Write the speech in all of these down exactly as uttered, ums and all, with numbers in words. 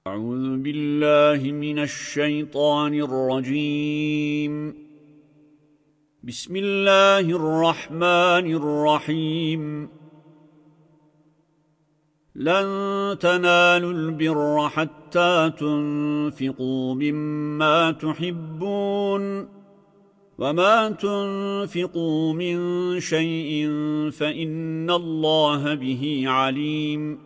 أعوذ بالله من الشيطان الرجيم. بسم الله الرحمن الرحيم. لن تنالوا البر حتى تنفقوا مما تحبون وما تنفقوا من شيء فإن الله به عليم.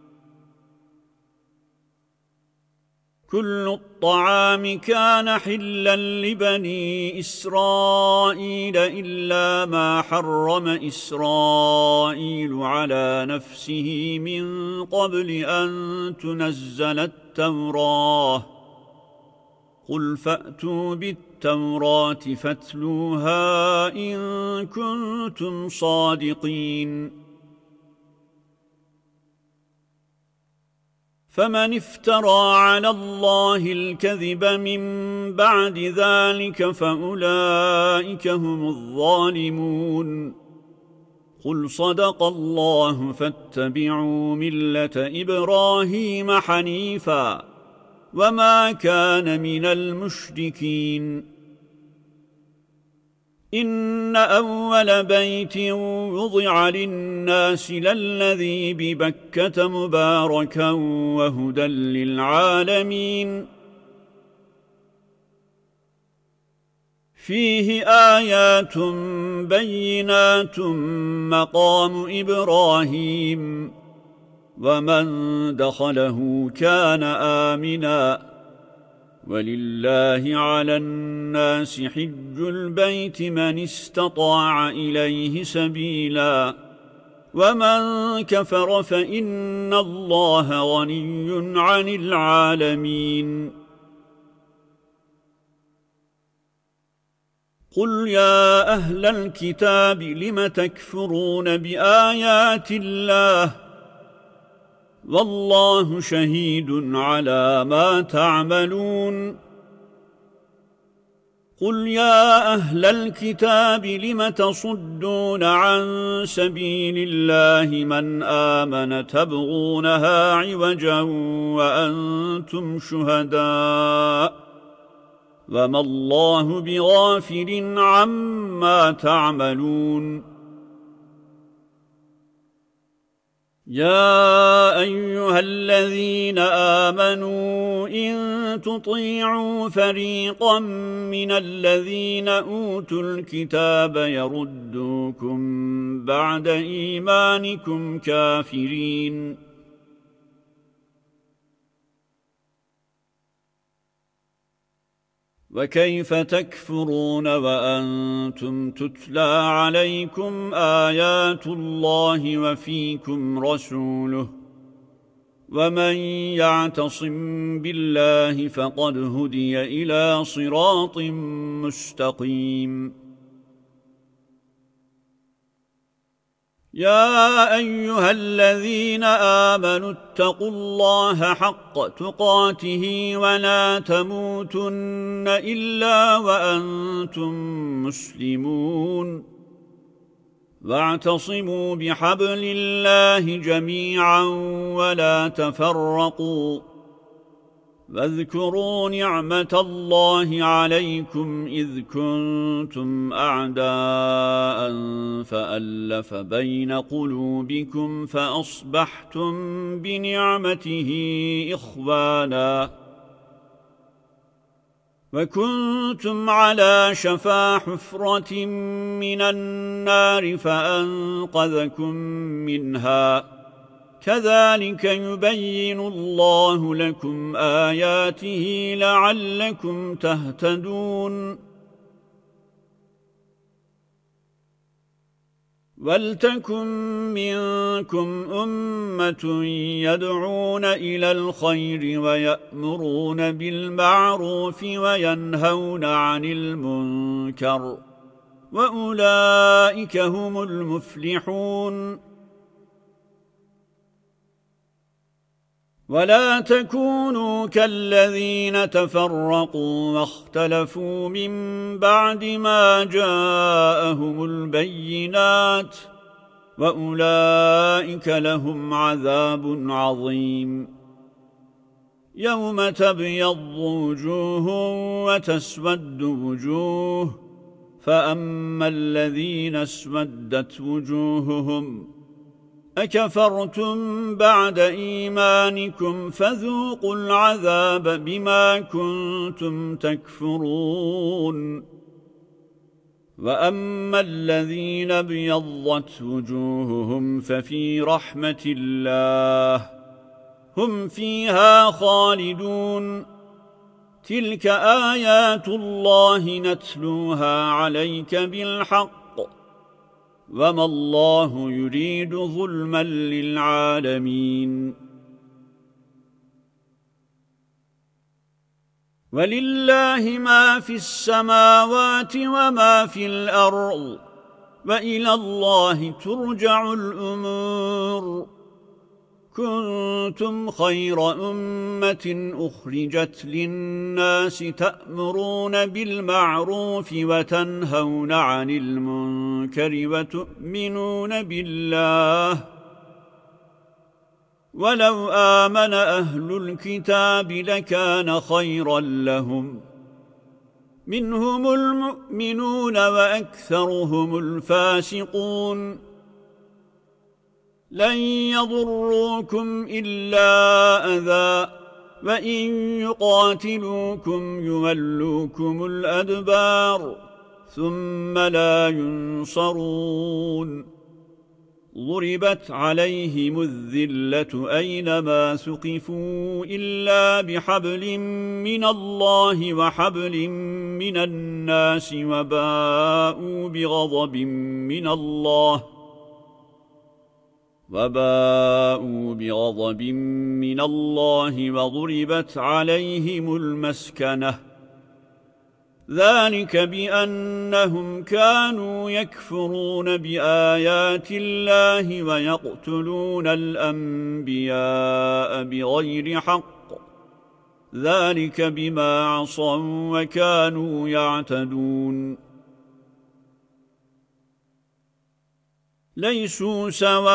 كل الطعام كان حلا لبني إسرائيل إلا ما حرم إسرائيل على نفسه من قبل أن تنزل التوراة. قل فأتوا بالتوراة فاتلوها إن كنتم صادقين. فمن افترى على الله الكذب من بعد ذلك فأولئك هم الظالمون. قل صدق الله فاتبعوا ملة إبراهيم حنيفا وما كان من المشركين. إن أول بيت وضع للناس للذي ببكة مباركا وهدى للعالمين. فيه آيات بينات مقام إبراهيم ومن دخله كان آمناً. ولله على الناس حج البيت من استطاع إليه سبيلا ومن كفر فإن الله غني عن العالمين. قل يا أهل الكتاب لم تكفرون بآيات الله والله شهيد على ما تعملون. قل يا أهل الكتاب لم تصدون عن سبيل الله من آمن تبغونها عوجا وأنتم شهداء وما الله بغافل عما تعملون. يا أيها الذين آمنوا إن تطيعوا فريقا من الذين أوتوا الكتاب يردوكم بعد إيمانكم كافرين. وكيف تكفرون وأنتم تتلى عليكم آيات الله وفيكم رسوله ومن يعتصم بالله فقد هدي إلى صراط مستقيم. يا أيها الذين آمنوا اتقوا الله حق تقاته ولا تموتن إلا وأنتم مسلمون. واعتصموا بحبل الله جميعا ولا تفرقوا. واذكروا نعمة الله عليكم إذ كنتم أعداء فألف بين قلوبكم فأصبحتم بنعمته إخوانا وكنتم على شفا حفرة من النار فأنقذكم منها. كذلك يبين الله لكم آياته لعلكم تهتدون. ولتكن منكم أمة يدعون إلى الخير ويأمرون بالمعروف وينهون عن المنكر وأولئك هم المفلحون. ولا تكونوا كالذين تفرقوا واختلفوا من بعد ما جاءهم البينات وأولئك لهم عذاب عظيم. يوم تبيض وجوه وتسود وجوه فأما الذين اسودت وجوههم أكفرتم بعد إيمانكم فذوقوا العذاب بما كنتم تكفرون وأما الذين ابيضت وجوههم ففي رحمة الله هم فيها خالدون تلك آيات الله نتلوها عليك بالحق وما الله يريد ظلما للعالمين ولله ما في السماوات وما في الأرض وإلى الله ترجع الأمور كنتم خير أمة أخرجت للناس تأمرون بالمعروف وتنهون عن المنكر وتؤمنون بالله ولو آمن أهل الكتاب لكان خيرا لهم منهم المؤمنون وأكثرهم الفاسقون لن يضروكم إلا أذى وإن يقاتلوكم يولوكم الأدبار ثم لا ينصرون ضربت عليهم الذلة أينما ثقفوا إلا بحبل من الله وحبل من الناس وباءوا بغضب من الله وباءوا بغضب من الله وضربت عليهم المسكنة ذلك بأنهم كانوا يكفرون بآيات الله ويقتلون الأنبياء بغير حق ذلك بما عصوا وكانوا يعتدون ليسوا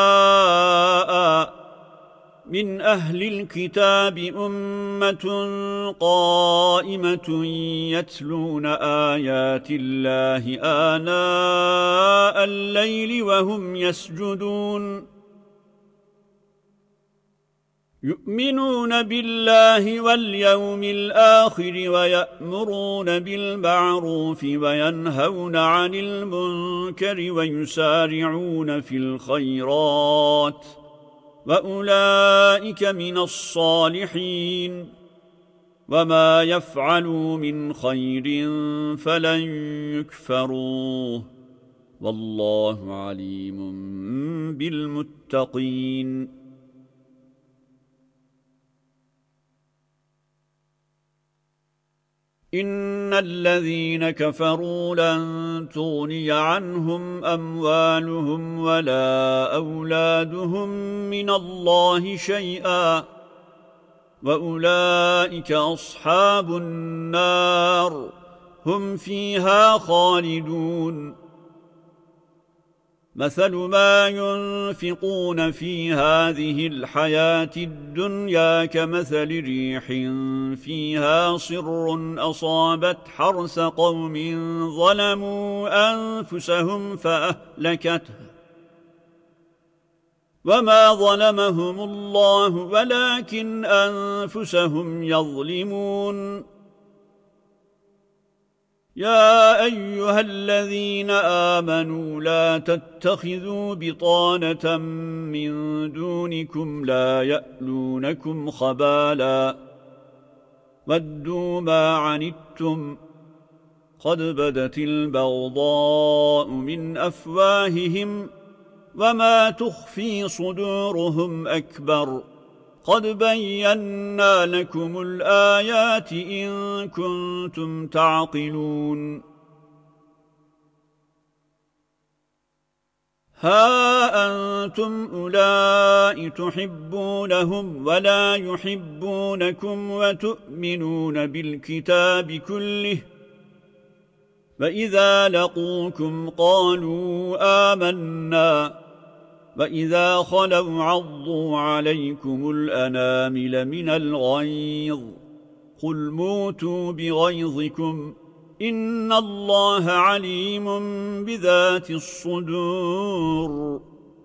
سواء من أهل الكتاب أمة قائمة يتلون آيات الله آناء الليل وهم يسجدون يؤمنون بالله واليوم الآخر ويأمرون بالمعروف وينهون عن المنكر ويسارعون في الخيرات وأولئك من الصالحين وما يفعلوا من خير فلن يكفروه والله عليم بالمتقين إن الذين كفروا لن تغني عنهم أموالهم ولا أولادهم من الله شيئا وأولئك أصحاب النار هم فيها خالدون مثل ما ينفقون في هذه الحياة الدنيا كمثل ريح فيها صر أصابت حرث قوم ظلموا أنفسهم فأهلكته وما ظلمهم الله ولكن أنفسهم يظلمون يا أيها الذين آمنوا لا تتخذوا بطانة من دونكم لا يألونكم خبالا ودوا ما عنتم قد بدت البغضاء من أفواههم وما تخفي صدورهم أكبر قد بينا لكم الآيات إن كنتم تعقلون ها أنتم أولئك تحبونهم ولا يحبونكم وتؤمنون بالكتاب كله وإذا لقوكم قالوا آمنا وإذا خلوا عضوا عليكم الأنامل من الغيظ قل موتوا بغيظكم إن الله عليم بذات الصدور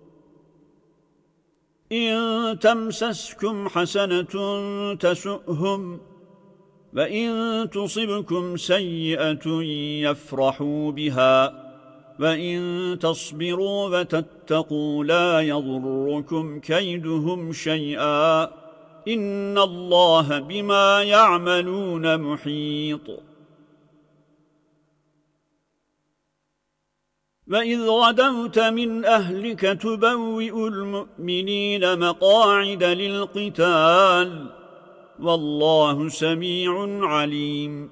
إن تمسسكم حسنة تسؤهم وإن تصبكم سيئة يفرحوا بها وإن تصبروا وتتقوا لا يضركم كيدهم شيئا إن الله بما يعملون محيط وإذ غدوت من أهلك تبوئ المؤمنين مقاعد للقتال والله سميع عليم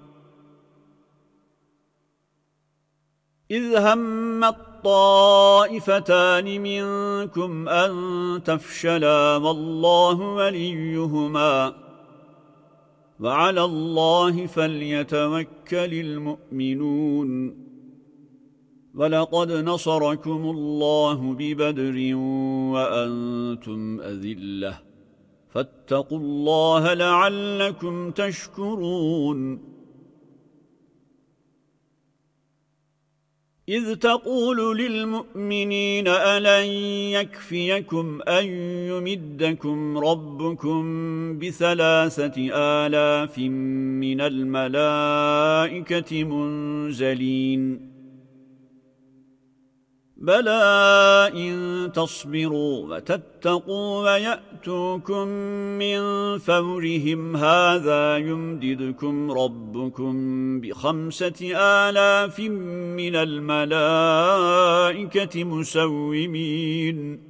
إذ هم الطائفتان منكم أن تفشلا والله وليهما وعلى الله فليتوكل المؤمنون ولقد نصركم الله ببدر وأنتم أذلة فاتقوا الله لعلكم تشكرون إذ تقول للمؤمنين ألن يكفيكم أن يمدكم ربكم بثلاثة آلاف من الملائكة منزلين بلى إن تصبروا وتتقوا ويأتوكم من فورهم هذا يمددكم ربكم بخمسة آلاف من الملائكة مسومين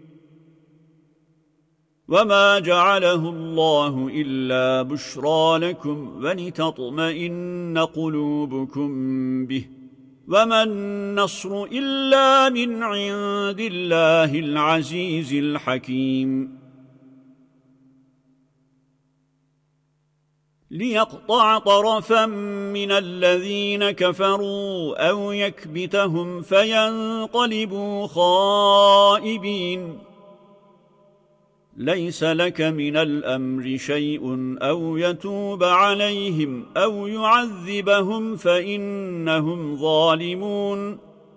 وما جعله الله إلا بشرى لكم ولتطمئن قلوبكم به وما النصر إلا من عند الله العزيز الحكيم ليقطع طرفا من الذين كفروا أو يكبتهم فينقلبوا خائبين ليس لك من الأمر شيء أو يتوب عليهم أو يعذبهم فإنهم ظالمون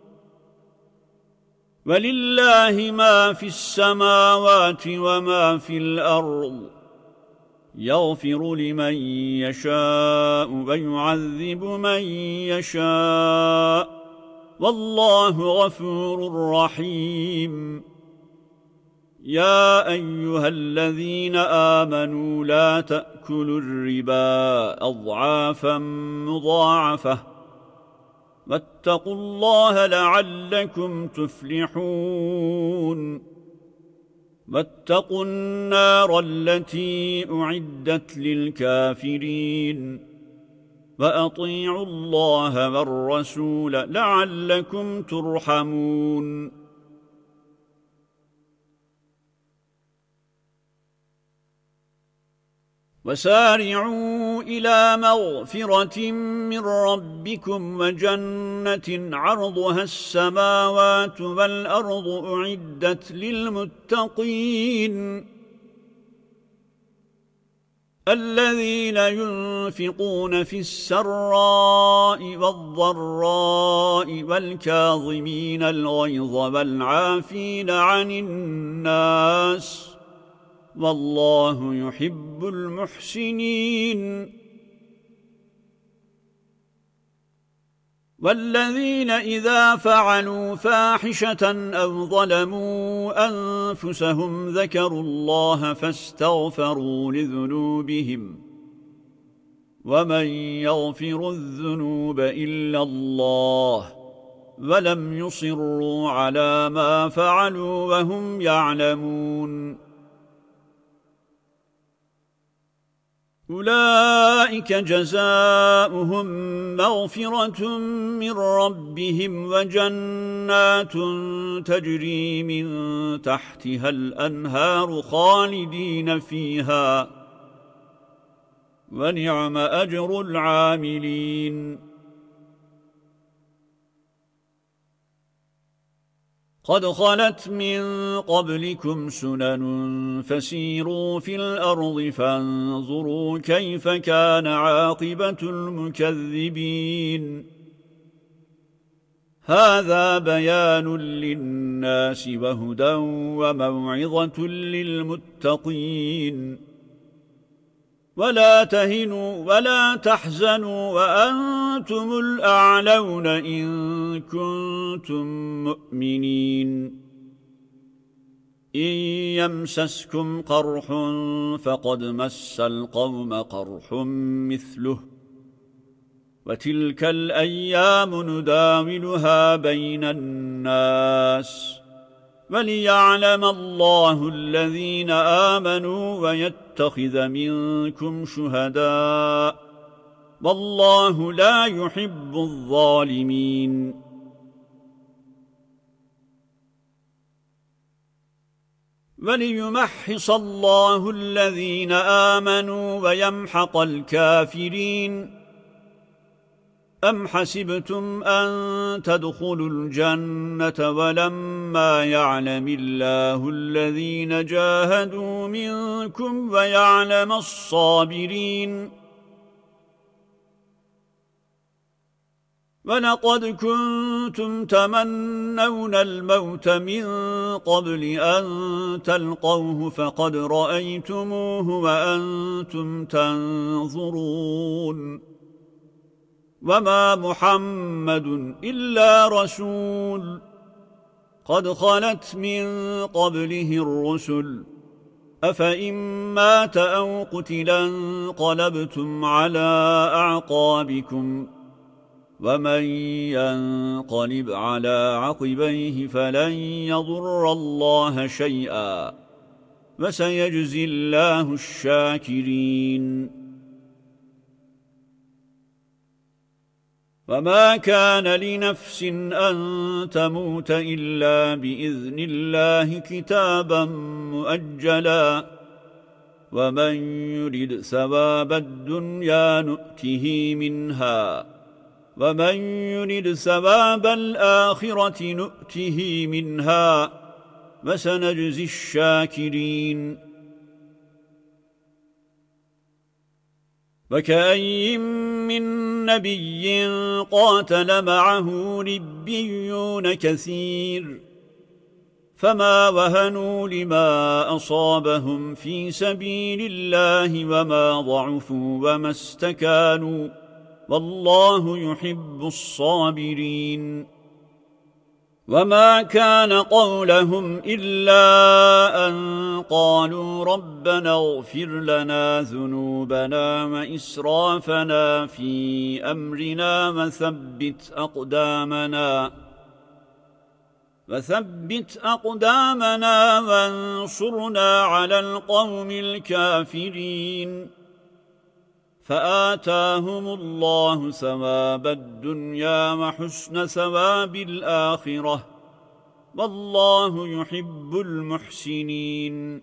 ولله ما في السماوات وما في الأرض يغفر لمن يشاء ويعذب من يشاء والله غفور رحيم يا أيها الذين آمنوا لا تأكلوا الربا أضعافا مضاعفة واتقوا الله لعلكم تفلحون واتقوا النار التي أعدت للكافرين وأطيعوا الله والرسول لعلكم ترحمون وسارعوا إلى مغفرة من ربكم وجنة عرضها السماوات والأرض أعدت للمتقين الذين ينفقون في السراء والضراء والكاظمين الغيظ والعافين عن الناس والله يحب المحسنين والذين إذا فعلوا فاحشة أو ظلموا أنفسهم ذكروا الله فاستغفروا لذنوبهم ومن يغفر الذنوب إلا الله ولم يصروا على ما فعلوا وهم يعلمون أولئك جزاؤهم مغفرة من ربهم وجنات تجري من تحتها الأنهار خالدين فيها ونعم أجر العاملين قد خلت من قبلكم سنن فسيروا في الأرض فانظروا كيف كان عاقبة المكذبين هذا بيان للناس وهدى وموعظة للمتقين ولا تهنوا ولا تحزنوا وأنتم الأعلون إن كنتم مؤمنين إن يمسسكم قرح فقد مس القوم قرح مثله وتلك الأيام نداولها بين الناس وليعلم الله الذين آمنوا ويتخذ منكم شهداء والله لا يحب الظالمين وليمحص الله الذين آمنوا ويمحق الكافرين أم حسبتم أن تدخلوا الجنة ولما يعلم الله الذين جاهدوا منكم ويعلم الصابرين ولقد كنتم تمنون الموت من قبل أن تلقوه فقد رأيتموه وأنتم تنظرون وما محمد إلا رسول قد خلت من قبله الرسل أفإن مات أو قتلا انقلبتم على أعقابكم ومن ينقلب على عقبيه فلن يضر الله شيئا وسيجزي الله الشاكرين وما كان لنفس أن تموت إلا بإذن الله كتابا مؤجلا ومن يرد ثواب الدنيا نؤته منها ومن يرد ثواب الآخرة نؤته منها وسنجزي الشاكرين وكأي من نبي قاتل معه ربيون كثير فما وهنوا لما أصابهم في سبيل الله وما ضعفوا وما استكانوا والله يحب الصابرين وما كان قولهم إلا أن قالوا ربنا اغفر لنا ذنوبنا وإسرافنا في أمرنا وثبت أقدامنا وثبت أقدامنا وانصرنا على القوم الكافرين فآتاهم الله ثواب الدنيا وحسن ثواب الآخرة والله يحب المحسنين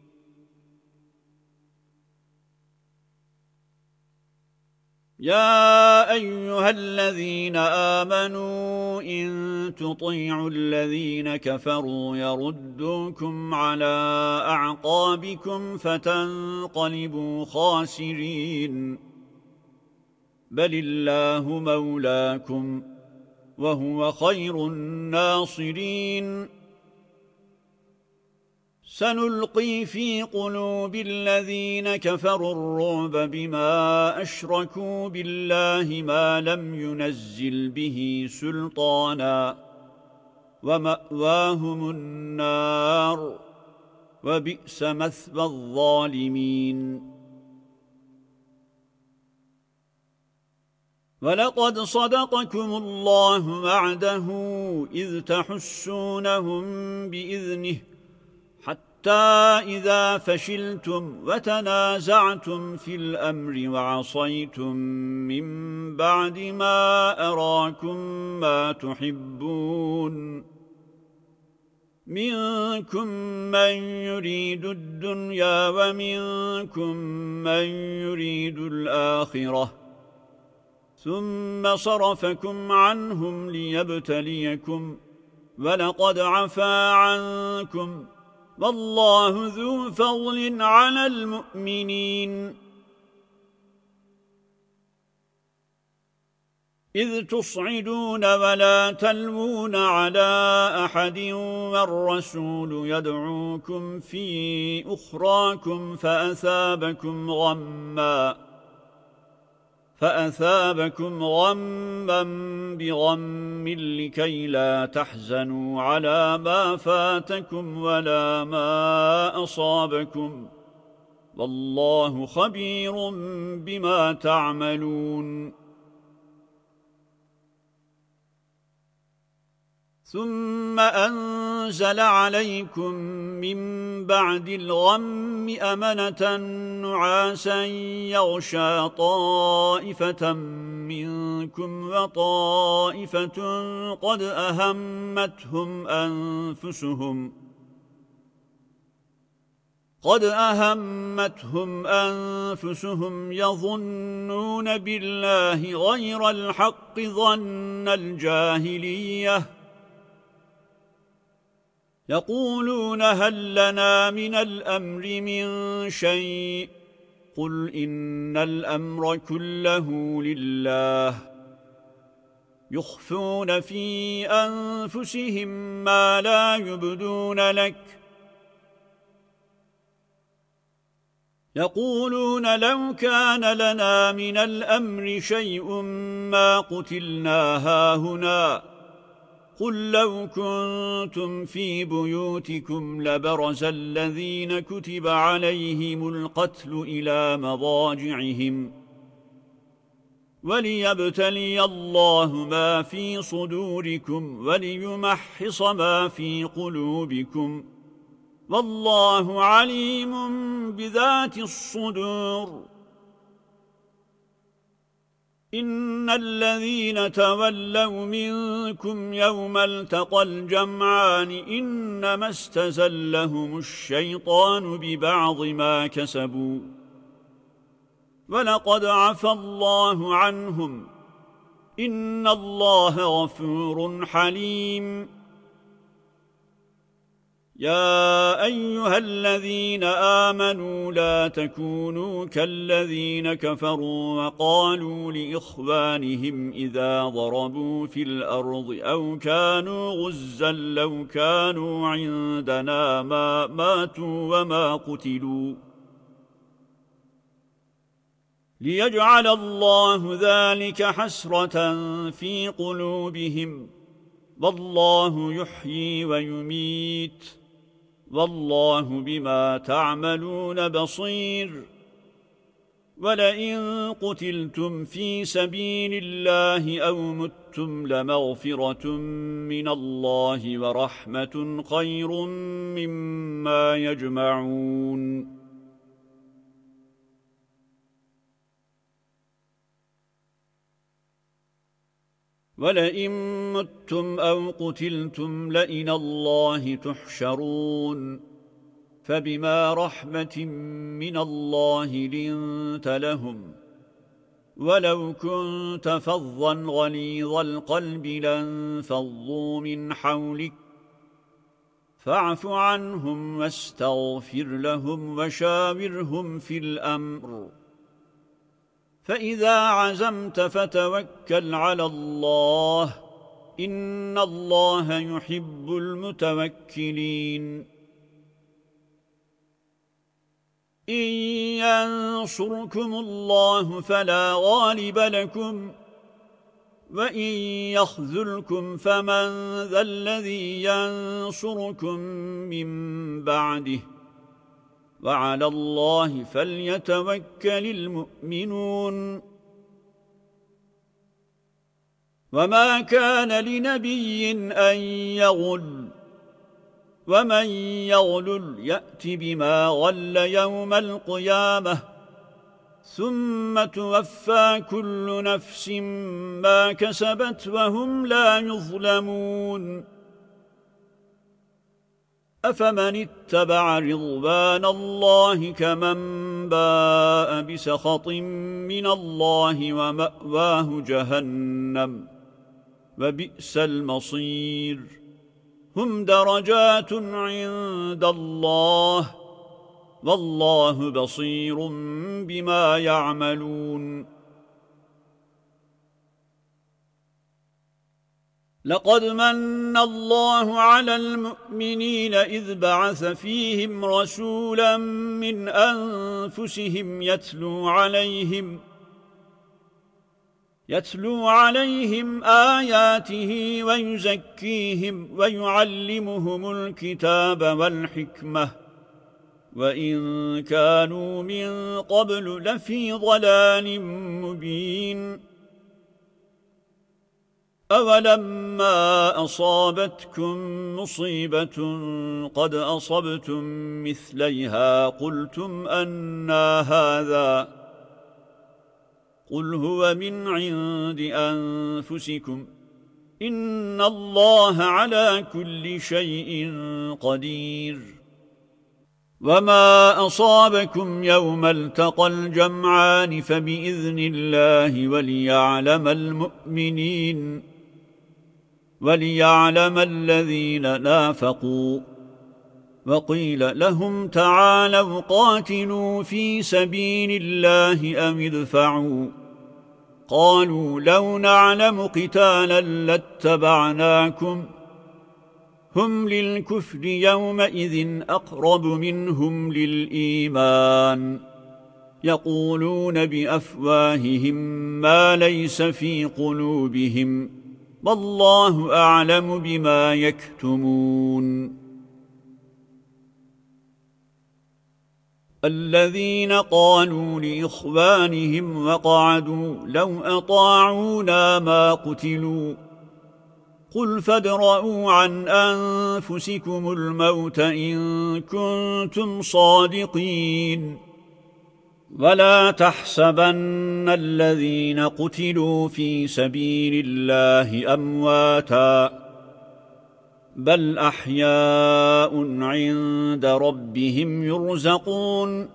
يا أيها الذين آمنوا إن تطيعوا الذين كفروا يردوكم على أعقابكم فتنقلبوا خاسرين بل الله مولاكم وهو خير الناصرين سنلقي في قلوب الذين كفروا الرعب بما أشركوا بالله ما لم ينزل به سلطانا ومأواهم النار وبئس مثوى الظالمين ولقد صدقكم الله وعده إذ تحسونهم بإذنه حتى إذا فشلتم وتنازعتم في الأمر وعصيتم من بعد ما أراكم ما تحبون منكم من يريد الدنيا ومنكم من يريد الآخرة ثم صرفكم عنهم ليبتليكم ولقد عفا عنكم والله ذو فضل على المؤمنين إذ تصعدون ولا تلوون على أحد والرسول يدعوكم في أخراكم فأثابكم غمّا فأثابكم غمّا بغم لكي لا تحزنوا على ما فاتكم ولا ما أصابكم والله خبير بما تعملون ثم أنزل عليكم من بعد الغم أمنة نعاسا يغشى طائفة منكم وطائفة قد أهمتهم أنفسهم قد أهمتهم أنفسهم يظنون بالله غير الحق ظن الجاهلية يقولون هل لنا من الأمر من شيء قل إن الأمر كله لله يخفون في أنفسهم ما لا يبدون لك يقولون لو كان لنا من الأمر شيء ما قتلنا هاهنا قل لو كنتم في بيوتكم لبرز الذين كتب عليهم القتل إلى مضاجعهم وليبتلي الله ما في صدوركم وليمحص ما في قلوبكم والله عليم بذات الصدور إن الذين تولوا منكم يوم التقى الجمعان إنما استزلهم الشيطان ببعض ما كسبوا ولقد عفى الله عنهم إن الله غفور حليم يا أيها الذين آمنوا لا تكونوا كالذين كفروا وقالوا لإخوانهم إذا ضربوا في الأرض أو كانوا غزا لو كانوا عندنا ما ماتوا وما قتلوا ليجعل الله ذلك حسرة في قلوبهم والله يحيي ويميت والله بما تعملون بصير ولئن قتلتم في سبيل الله أو متم لمغفرة من الله ورحمة خير مما يجمعون ولئن متم أو قتلتم لإلى الله تحشرون فبما رحمة من الله لنت لهم ولو كنت فظا غليظ القلب لانفضوا من حولك فاعف عنهم واستغفر لهم وشاورهم في الأمر فإذا عزمت فتوكل على الله إن الله يحب المتوكلين إن ينصركم الله فلا غالب لكم وإن يخذلكم فمن ذا الذي ينصركم من بعده وعلى الله فليتوكل المؤمنون وما كان لنبي أن يغل ومن يغلل يأت بما غل يوم القيامة ثم توفى كل نفس ما كسبت وهم لا يظلمون أفمن اتبع رضوان الله كمن باء بسخط من الله ومأواه جهنم وبئس المصير هم درجات عند الله والله بصير بما يعملون لقد من الله على المؤمنين إذ بعث فيهم رسولا من أنفسهم يتلو عليهم يتلو عليهم آياته ويزكيهم ويعلمهم الكتاب والحكمة وإن كانوا من قبل لفي ضلال مبين أولما أصابتكم مصيبة قد أصبتم مثليها قلتم أنى هذا قل هو من عند أنفسكم إن الله على كل شيء قدير وما أصابكم يوم التقى الجمعان فبإذن الله وليعلم المؤمنين وليعلم الذين نافقوا وقيل لهم تعالوا قاتلوا في سبيل الله أم ادفعوا قالوا لو نعلم قتالا لاتبعناكم هم للكفر يومئذ أقرب منهم للإيمان يقولون بأفواههم ما ليس في قلوبهم والله أعلم بما يكتمون الذين قالوا لإخوانهم وقعدوا لو أطاعونا ما قتلوا قل فادرءوا عن أنفسكم الموت إن كنتم صادقين ولا تحسبن الذين قتلوا في سبيل الله أمواتا بل أحياء عند ربهم يرزقون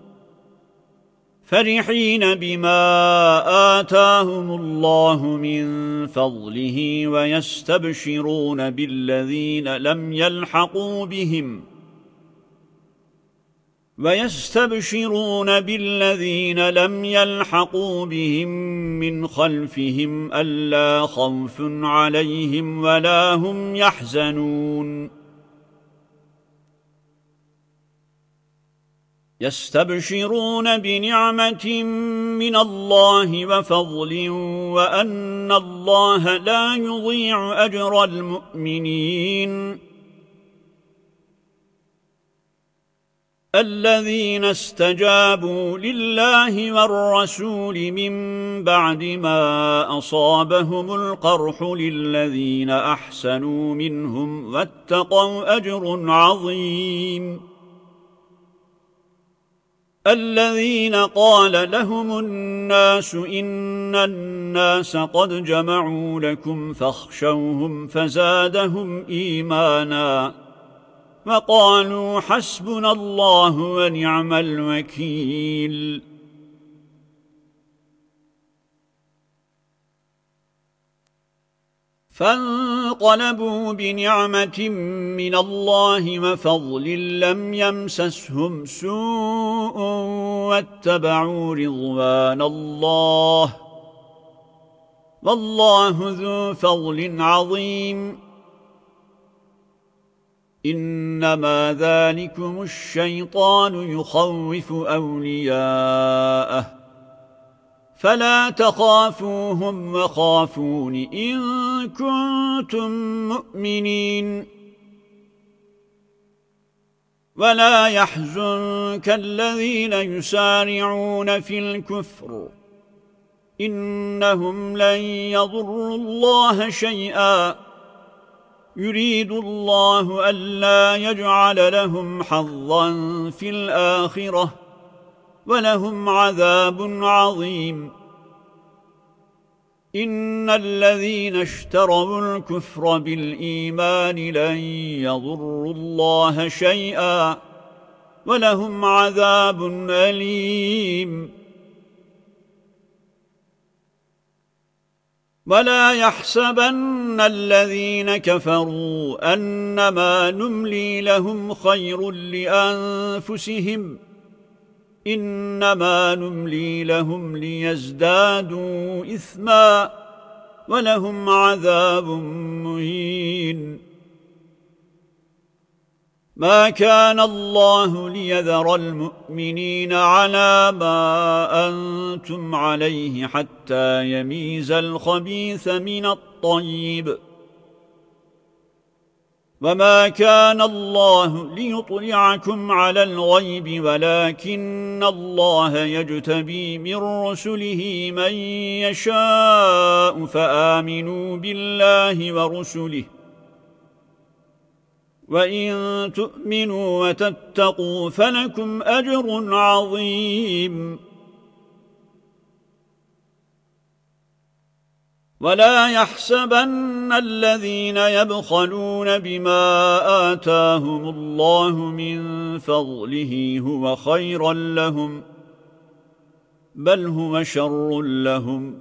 فرحين بما آتاهم الله من فضله ويستبشرون بالذين لم يلحقوا بهم ويستبشرون بالذين لم يلحقوا بهم من خلفهم ألا خوف عليهم ولا هم يحزنون يستبشرون بنعمة من الله وفضل وأن الله لا يضيع أجر المؤمنين الذين استجابوا لله والرسول من بعد ما أصابهم القرح للذين أحسنوا منهم واتقوا أجر عظيم الذين قال لهم الناس إن الناس قد جمعوا لكم فاخشوهم فزادهم إيمانا وقالوا حسبنا الله ونعم الوكيل فانقلبوا بنعمة من الله وفضل لم يمسسهم سوء واتبعوا رضوان الله والله ذو فضل عظيم إنما ذلكم الشيطان يخوف أولياءه فلا تخافوهم وخافون إن كنتم مؤمنين ولا يحزنك الذين يسارعون في الكفر إنهم لن يضروا الله شيئا يريد الله ألا يجعل لهم حظا في الآخرة ولهم عذاب عظيم إن الذين اشتروا الكفر بالإيمان لن يضروا الله شيئا ولهم عذاب أليم ولا يحسبن الذين كفروا أنما نملي لهم خير لأنفسهم إنما نملي لهم ليزدادوا إثما ولهم عذاب مهين ما كان الله ليذر المؤمنين على ما أنتم عليه حتى يميز الخبيث من الطيب وما كان الله ليطلعكم على الغيب ولكن الله يجتبي من رسله من يشاء فآمنوا بالله ورسله وإن تؤمنوا وتتقوا فلكم أجر عظيم ولا يحسبن الذين يبخلون بما آتاهم الله من فضله هو خيرا لهم بل هو شر لهم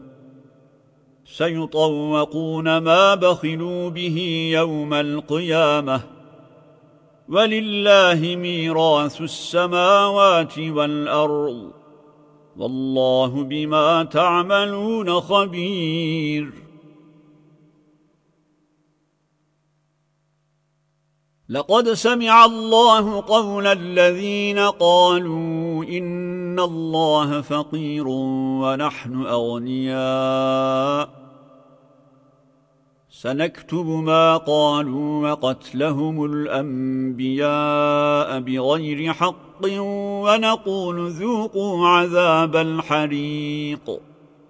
سيطوقون ما بخلوا به يوم القيامة ولله ميراث السماوات والأرض والله بما تعملون خبير لقد سمع الله قول الذين قالوا إن الله فقير ونحن أغنياء سنكتب ما قالوا وقتلهم الأنبياء بغير حق ونقول ذوقوا عذاب الحريق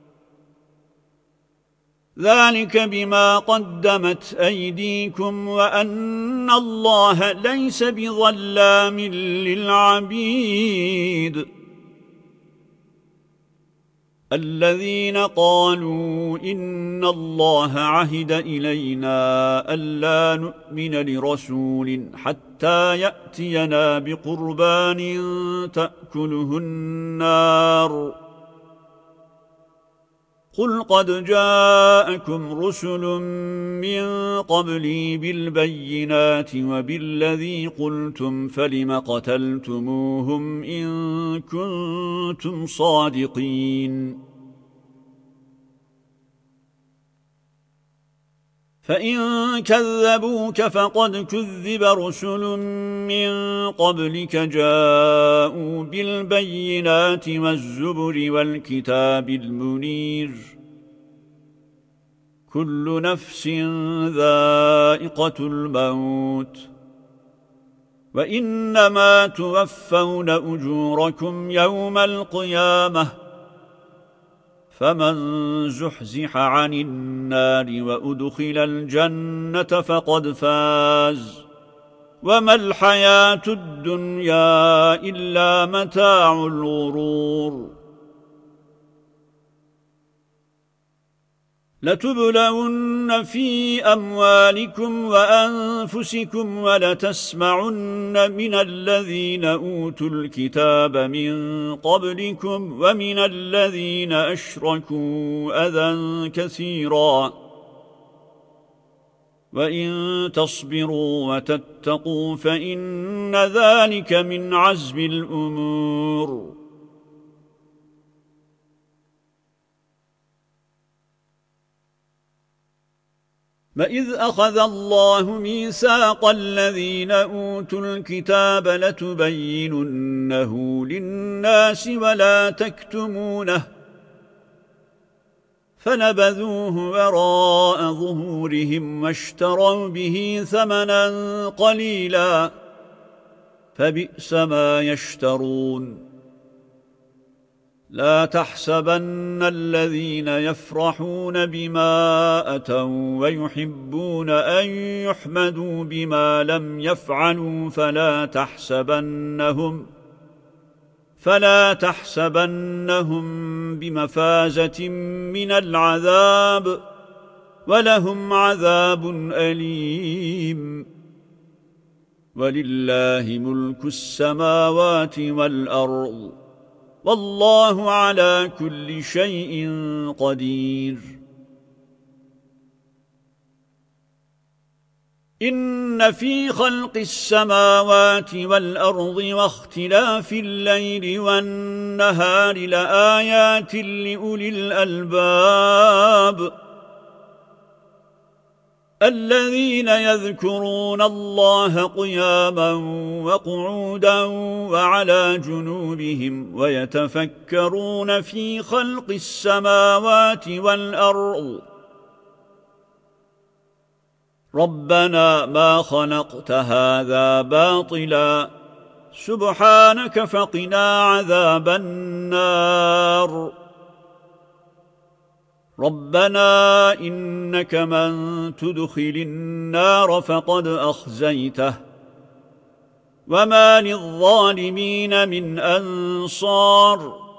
ذلك بما قدمت أيديكم وأن الله ليس بظلام للعبيد الذين قالوا إن الله عهد إلينا ألا نؤمن لرسول حتى يأتينا بقربان تأكله النار قل قد جاءكم رسل من قبلي بالبينات وبالذي قلتم فلم قتلتموهم إن كنتم صادقين فإن كذبوك فقد كذب رسل من قبلك جاءوا بالبينات والزبر والكتاب المنير كل نفس ذائقة الموت وإنما توفون أجوركم يوم القيامة فمن زحزح عن النار وأدخل الجنة فقد فاز وما الحياة الدنيا إلا متاع الغرور لتبلون في أموالكم وأنفسكم ولتسمعن من الذين أوتوا الكتاب من قبلكم ومن الذين أشركوا أذى كثيرا وإن تصبروا وتتقوا فإن ذلك من عزم الأمور وَإِذْ أَخَذَ اللَّهُ مِيثَاقَ الَّذِينَ أُوتُوا الْكِتَابَ لَتُبَيِّنُنَّهُ لِلنَّاسِ وَلَا تَكْتُمُونَهُ فَنَبَذُوهُ وَرَاءَ ظُهُورِهِمْ وَاشْتَرَوْا بِهِ ثَمَنًا قَلِيلًا فَبِئْسَ مَا يَشْتَرُونَ لا تحسبن الذين يفرحون بما أتوا ويحبون أن يحمدوا بما لم يفعلوا فلا تحسبنهم فلا تحسبنهم بمفازة من العذاب ولهم عذاب أليم ولله ملك السماوات والأرض والله على كل شيء قدير إن في خلق السماوات والأرض واختلاف الليل والنهار لآيات لأولي الألباب الذين يذكرون الله قياما وقعودا وعلى جنوبهم ويتفكرون في خلق السماوات والأرض ربنا ما خلقت هذا باطلا سبحانك فقنا عذاب النار ربنا إنك من تدخل النار فقد أخزيته وما للظالمين من أنصار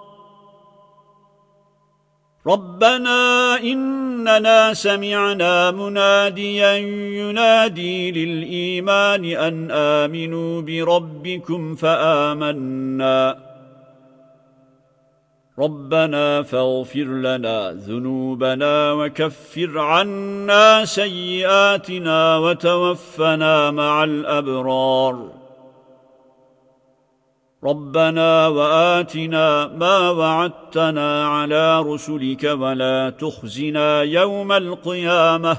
ربنا إننا سمعنا مناديا ينادي للإيمان أن آمنوا بربكم فآمنا ربنا فاغفر لنا ذنوبنا وكفر عنا سيئاتنا وتوفنا مع الأبرار ربنا وآتنا ما وعدتنا على رسلك ولا تخزنا يوم القيامة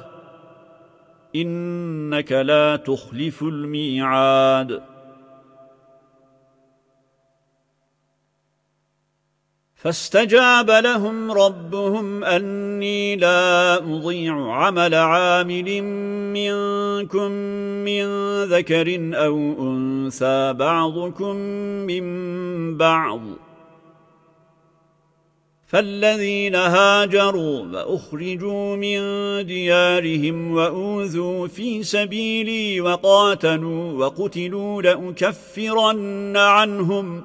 إنك لا تخلف الميعاد فاستجاب لهم ربهم أني لا أضيع عمل عامل منكم من ذكر أو أنثى بعضكم من بعض فالذين هاجروا وأخرجوا من ديارهم وأوذوا في سبيلي وقاتلوا وقتلوا لأكفرن عنهم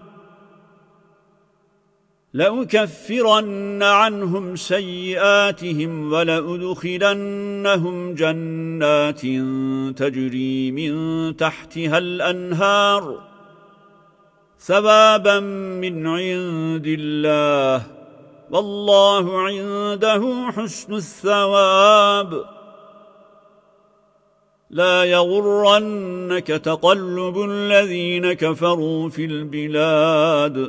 لأكفرن عنهم سيئاتهم ولأدخلنهم جنات تجري من تحتها الأنهار ثوابا من عند الله والله عنده حسن الثواب لا يغرنك تقلب الذين كفروا في البلاد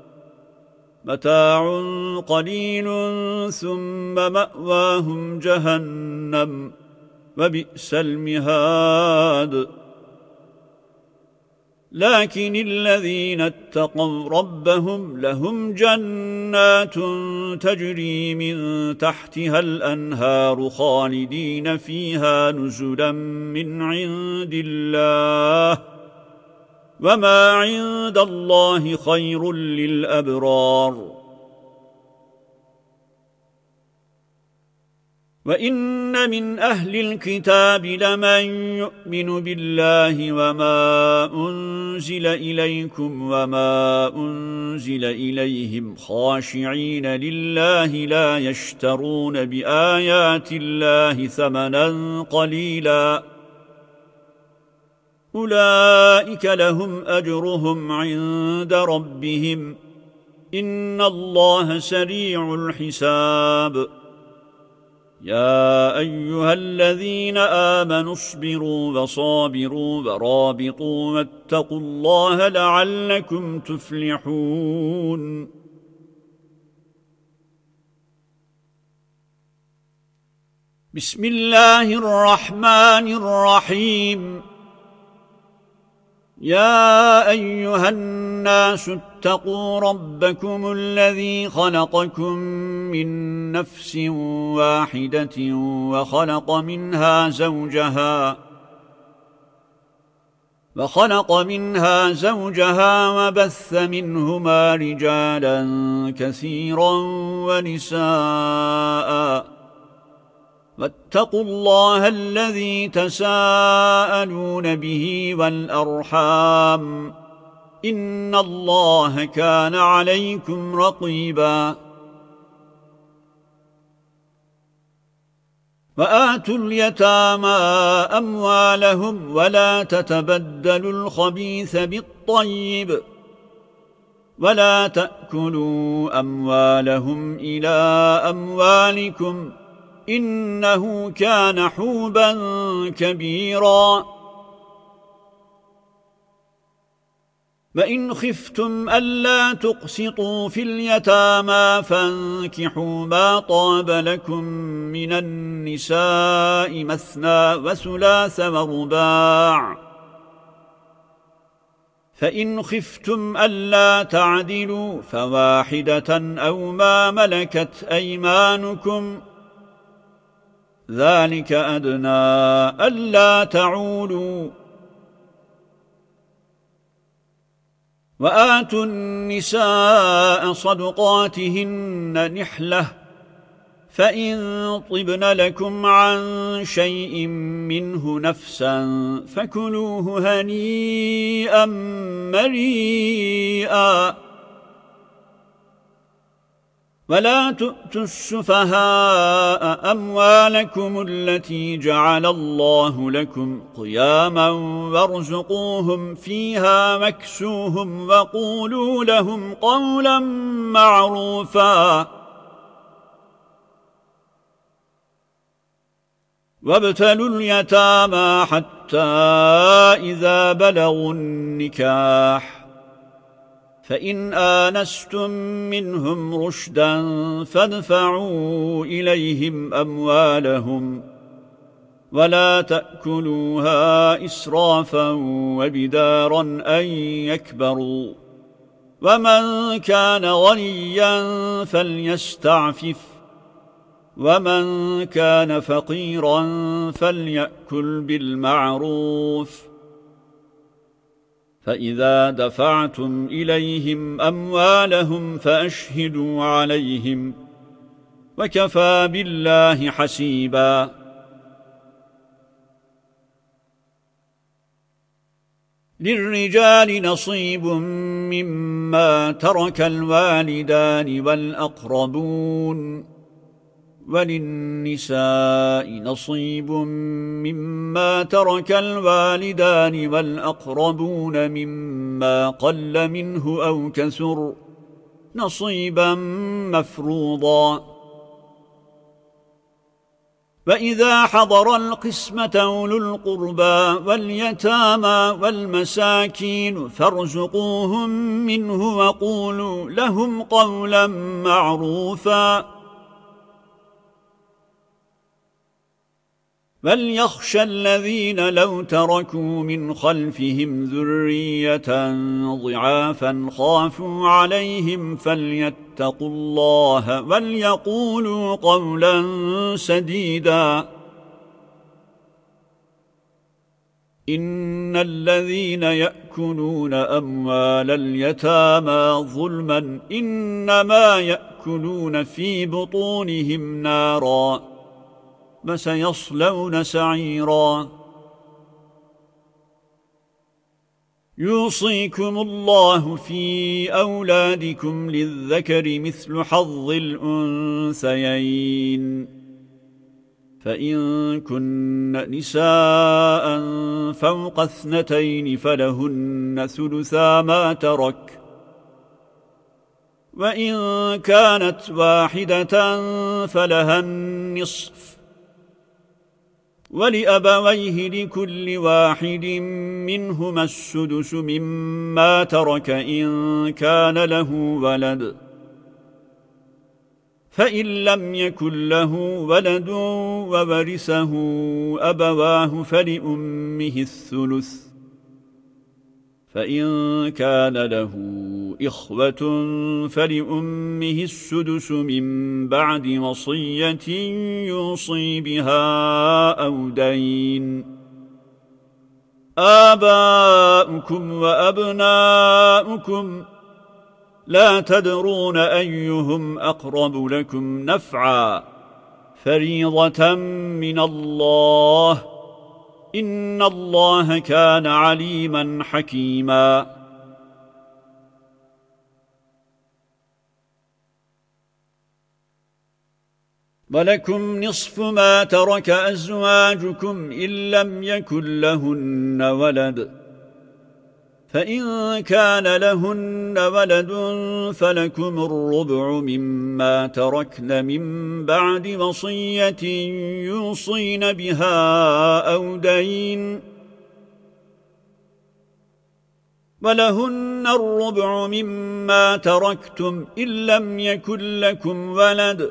متاع قليل ثم مأواهم جهنم وبئس المهاد لكن الذين اتقوا ربهم لهم جنات تجري من تحتها الأنهار خالدين فيها نزلا من عند الله وما عند الله خير للأبرار وإن من أهل الكتاب لمن يؤمن بالله وما أنزل إليكم وما أنزل إليهم خاشعين لله لا يشترون بآيات الله ثمنا قليلا أولئك لهم أجرهم عند ربهم إن الله سريع الحساب يا أيها الذين آمنوا اصبروا وصابروا ورابطوا واتقوا الله لعلكم تفلحون بسم الله الرحمن الرحيم يا أيها الناس اتقوا ربكم الذي خلقكم من نفس واحدة وخلق منها زوجها وخلق منها زوجها وبث منهما رجالا كثيرا ونساء واتقوا الله الذي تساءلون به والأرحام إن الله كان عليكم رقيبا وآتوا اليتامى أموالهم ولا تتبدلوا الخبيث بالطيب ولا تأكلوا أموالهم إلى أموالكم إنه كان حوبا كبيرا وإن خفتم ألا تقسطوا في اليتامى فانكحوا ما طاب لكم من النساء مثنى وثلاث ورباع فإن خفتم ألا تعدلوا فواحدة أو ما ملكت أيمانكم ذلك أدنى ألا تعولوا وآتوا النساء صدقاتهن نحلة فإن طبن لكم عن شيء منه نفسا فكلوه هنيئا مريئا ولا تؤتوا السفهاء أموالكم التي جعل الله لكم قياما وارزقوهم فيها واكسوهم وقولوا لهم قولا معروفا وابتلوا اليتامى حتى إذا بلغوا النكاح فإن آنستم منهم رشدا فادفعوا إليهم أموالهم ولا تأكلوها إسرافا وبدارا أن يكبروا ومن كان غنيا فليستعفف ومن كان فقيرا فليأكل بالمعروف فإذا دفعتم إليهم أموالهم فأشهدوا عليهم وكفى بالله حسيبا للرجال نصيب مما ترك الوالدان والأقربون وللنساء نصيب مما ترك الوالدان والأقربون مما قل منه أو كثر نصيبا مفروضا وإذا حضر القسمة أولو القربى واليتامى والمساكين فارزقوهم منه وقولوا لهم قولا معروفا فليخشى الذين لو تركوا من خلفهم ذرية ضعافا خافوا عليهم فليتقوا الله وليقولوا قولا سديدا إن الذين يأكلون أموال اليتامى ظلما إنما يأكلون في بطونهم نارا فسيصلون سعيرا يوصيكم الله في أولادكم للذكر مثل حظ الأنثيين فإن كن نساء فوق اثنتين فلهن ثلثا ما ترك وإن كانت واحدة فلها النصف ولأبويه لكل واحد منهما السدس مما ترك إن كان له ولد فإن لم يكن له ولد وورثه أبواه فلأمه الثلث فإن كان له إخوة فلأمه السدس من بعد وصية يوصي بها أو دين آباؤكم وأبناؤكم لا تدرون أيهم أقرب لكم نفعا فريضة من الله إن الله كان عليما حكيما ولكم نصف ما ترك أزواجكم إن لم يكن لهن ولد فإن كان لهن ولد فلكم الربع مما تركن من بعد وصية يوصين بها أو دين ولهن الربع مما تركتم إن لم يكن لكم ولد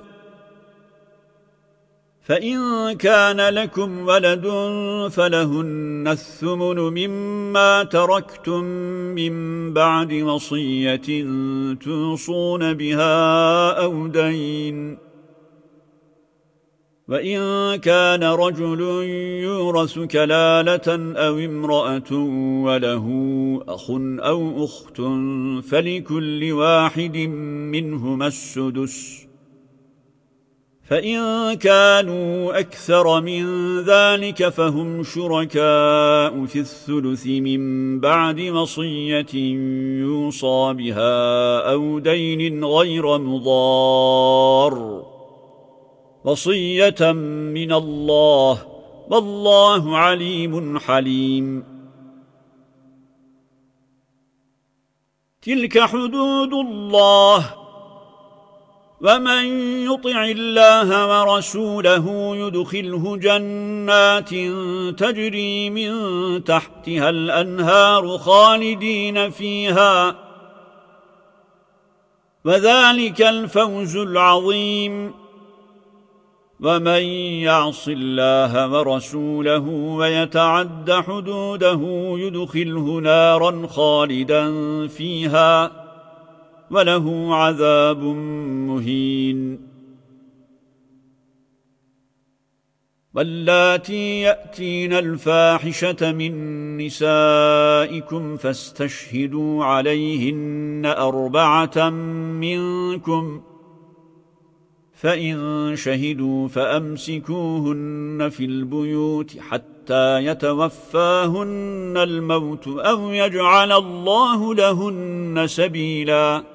فإن كان لكم ولد فلهن الثمن مما تركتم من بعد وصية توصون بها أو دين وإن كان رجل يورث كلالة أو امرأة وله أخ أو أخت فلكل واحد منهما السدس فإن كانوا أكثر من ذلك فهم شركاء في الثلث من بعد وصية يوصى بها أو دين غير مضار وصية من الله والله عليم حليم تلك حدود الله ومن يطع الله ورسوله يدخله جنات تجري من تحتها الأنهار خالدين فيها وذلك الفوز العظيم ومن يعص الله ورسوله ويتعد حدوده يدخله نارا خالدا فيها وله عذاب مهين واللاتي يأتين الفاحشة من نسائكم فاستشهدوا عليهن أربعة منكم فإن شهدوا فأمسكوهن في البيوت حتى يتوفاهن الموت أو يجعل الله لهن سبيلا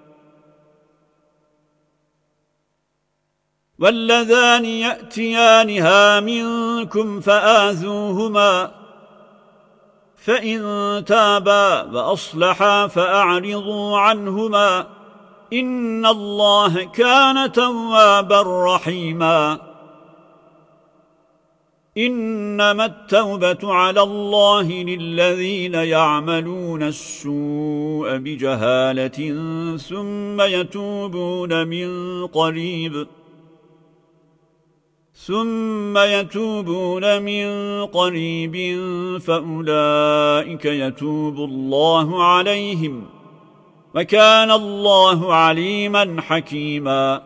واللذان يأتيانها منكم فآذوهما فإن تابا وأصلحا فأعرضوا عنهما إن الله كان توابا رحيما إنما التوبة على الله للذين يعملون السوء بجهالة ثم يتوبون من قريب ثم يتوبون من قريب فأولئك يتوب الله عليهم وكان الله عليما حكيما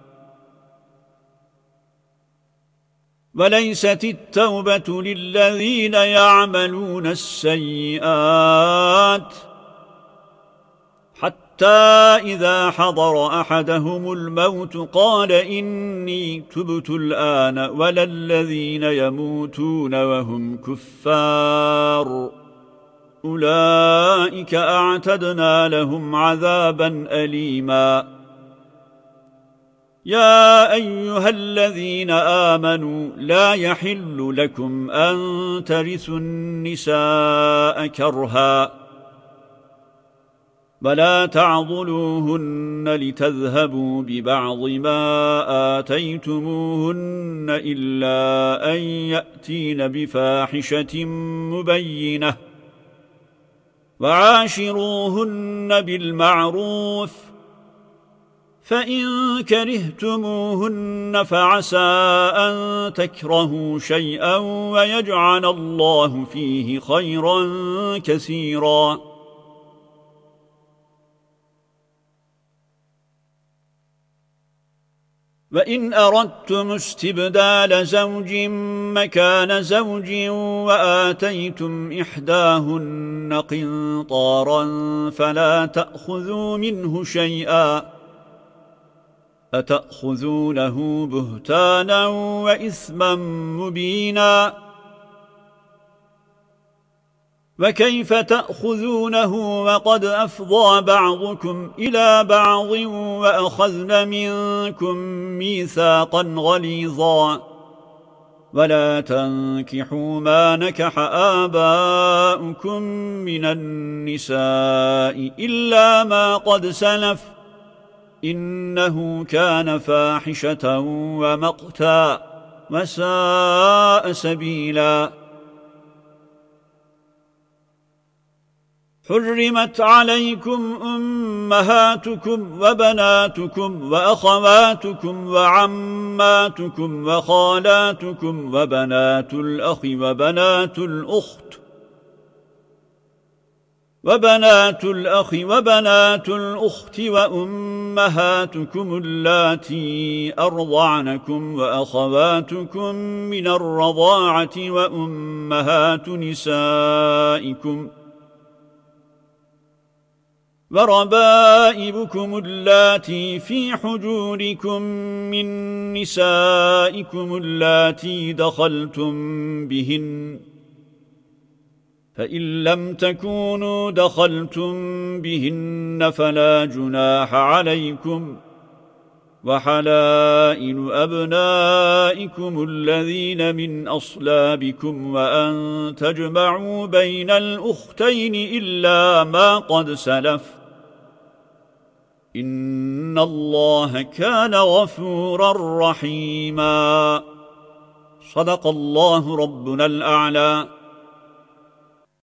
وليست التوبة للذين يعملون السيئات حتى إذا حضر أحدهم الموت قال إني تبت الآن ولا الذين يموتون وهم كفار أولئك أعتدنا لهم عذابا أليما يا أيها الذين آمنوا لا يحل لكم أن ترثوا النساء كرها ولا تعضلوهن لتذهبوا ببعض ما آتيتموهن إلا أن يأتين بفاحشة مبينة وعاشروهن بالمعروف فإن كرهتموهن فعسى أن تكرهوا شيئا ويجعل الله فيه خيرا كثيرا وإن أردتم استبدال زوج مكان زوج وآتيتم إحداهن قنطارا فلا تأخذوا منه شيئا أتأخذونه بهتانا وإثما مبينا وكيف تأخذونه وقد أفضى بعضكم إلى بعض وأخذن منكم ميثاقا غليظا ولا تنكحوا ما نكح آباؤكم من النساء إلا ما قد سلف إنه كان فاحشة ومقتا وساء سبيلا. حرمت عليكم أمهاتكم وبناتكم وأخواتكم وعماتكم وخالاتكم وبنات الأخ وبنات الأخت وبنات الأخ وبنات الأخت وأمهاتكم اللاتي أرضعنكم وأخواتكم من الرضاعة وأمهات نسائكم وربائبكم اللاتي في حجوركم من نسائكم اللاتي دخلتم بهن فإن لم تكونوا دخلتم بهن فلا جناح عليكم وحلائل أبنائكم الذين من أصلابكم وأن تجمعوا بين الأختين إلا ما قد سلف إن الله كان غفورا رحيما. صدق الله ربنا الأعلى.